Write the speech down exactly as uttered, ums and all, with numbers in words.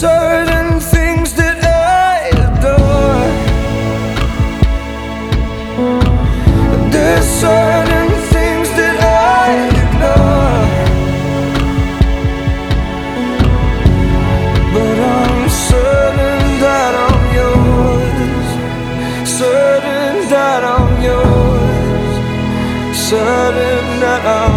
certain things that I adore. There's certain things that I ignore, but I'm certain that I'm yours, certain that I'm yours, certain that I'm